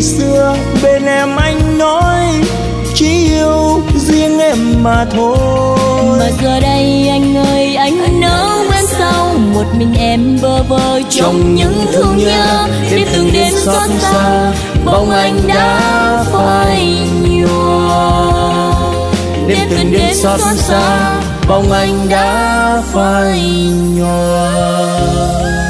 ngày xưa bên em anh nói chỉ yêu riêng em mà thôi. Mà giờ đây anh ơi anh nỡ quên sao một mình em bơ vơ trong những thương nhớ. Đêm từng đêm xót xa bóng anh đã phai nhòa. Đêm từng đêm xót xa bóng anh đã phai nhòa.